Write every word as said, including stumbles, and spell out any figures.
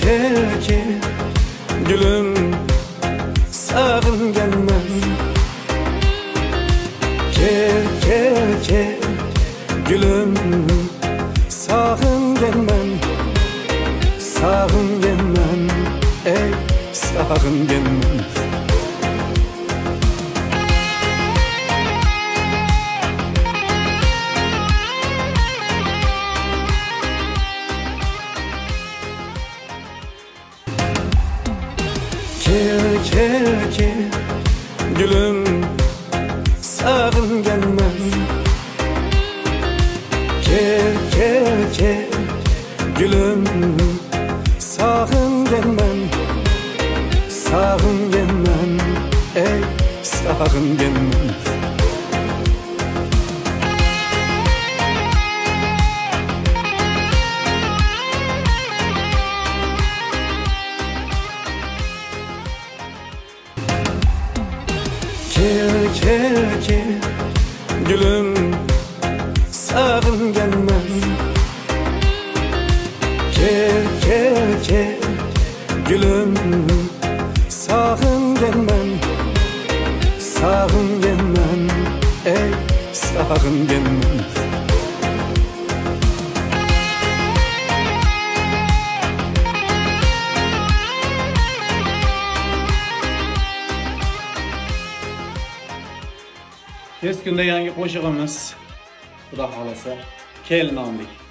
gel gel gülüm sağın gelmem. Gel gel gel gülüm sağın gelmem. Sağın gelmem ey sağın gelmem. Gel gel gel gülüm sağın gelmem. Gel gel gel gülüm sağın gelmem. Sağın gelmem ey sağın gelmem. Gel gel gel gülüm sağın gelmem. Gel gel gel gülüm sağın gelmem. Sağın gelmem ey sağın gelmem. Tez günde yangi qo'shig'imiz Xudo xolasa kelinonlik.